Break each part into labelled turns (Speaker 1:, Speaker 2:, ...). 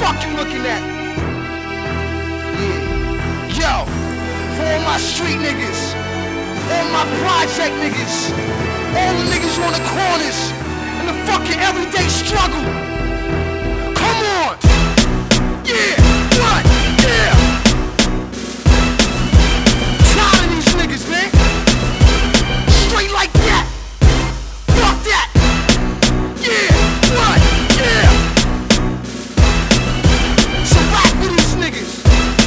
Speaker 1: fuck you looking at? Yeah. Yo, for all my street niggas, all my project niggas, all the niggas on the corners, and the fucking everyday struggle. Come on! Yeah! What? Yeah! Tired of these niggas, man! Straight like that! Fuck that! Yeah! What? Yeah! So rap with these niggas!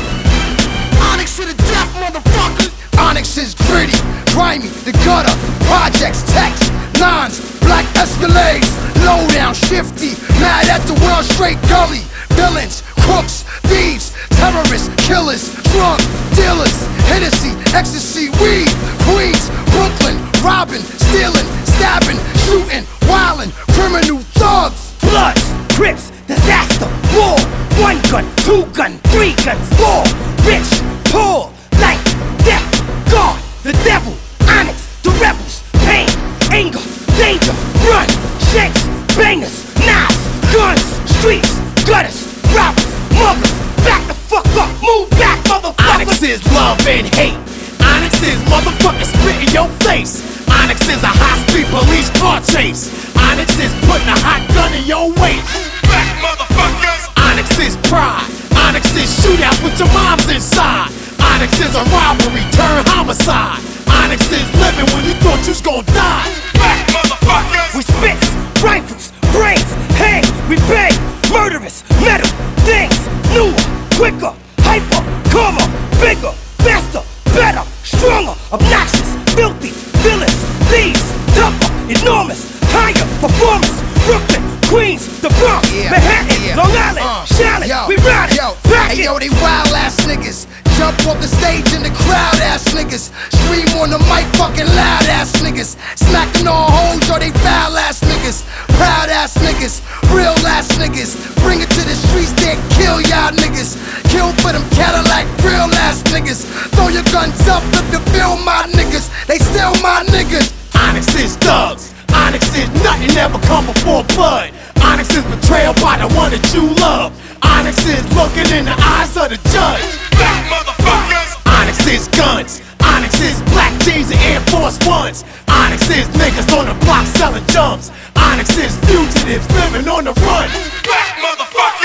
Speaker 1: Onyx to the death, motherfucker!
Speaker 2: Onyx is gritty, grimy, the gutter, projects, text, nines, black Escalades, low down, shifty, mad at the world, straight gully, villains, crooks, thieves, terrorists, killers, drug dealers, Hennessy, ecstasy, weed, Queens, Brooklyn, robbing, stealing, stabbing, shooting, wildin', criminal thugs.
Speaker 3: Bloods, Crips, disaster, war, 1 gun, 2 gun, 3 guns, 4, rich, poor, life, death, God, the devil, Onyx, the rebels, pain, anger, danger, run, shakes, bangers, knives, guns, streets, gutters, robbers, muggers, back the fuck up, move back, motherfucker.
Speaker 4: Onyx is love and hate. Onyx is motherfucking spit in your face. Onyx is a high-speed police car chase. Onyx is putting a hot gun in your waist. Back, motherfuckers. Onyx is pride. Onyx is shootout with your moms inside. Onyx is a robbery turned homicide. Onyx is living when you thought you was gonna die. Back, motherfuckers.
Speaker 3: We spits, rifles, brains, hang, we bang, murderous, metal, things, newer, quicker, hyper, calmer, bigger, faster, better, stronger, obnoxious, filthy, villains, thieves, tougher, enormous, higher, performance, Brooklyn, Queens, the Bronx, Manhattan, Long Island, Charlotte, we ride it, back
Speaker 2: Hey
Speaker 3: it.
Speaker 2: yo, they wild ass niggas. Jump off the stage in the crowd ass niggas. Scream on the mic, fucking loud ass niggas. Smacking on hoes, yo, they foul ass niggas. Proud ass niggas, real ass niggas. Bring it to the streets, then kill y'all niggas. Kill for them Cadillac, real ass niggas. Throw your guns up if you feel my niggas. They still my niggas.
Speaker 4: Onyx is thugs. Onyx is nothing ever come before blood. Onyx is betrayal by the one that you love. Onyx is looking in the eyes of the judge. Back, motherfuckers. Onyx is guns. Onyx is black jeans and Air Force Ones. Onyx is niggas on the block selling jumps. Onyx is fugitives living on the run. Back, motherfuckers.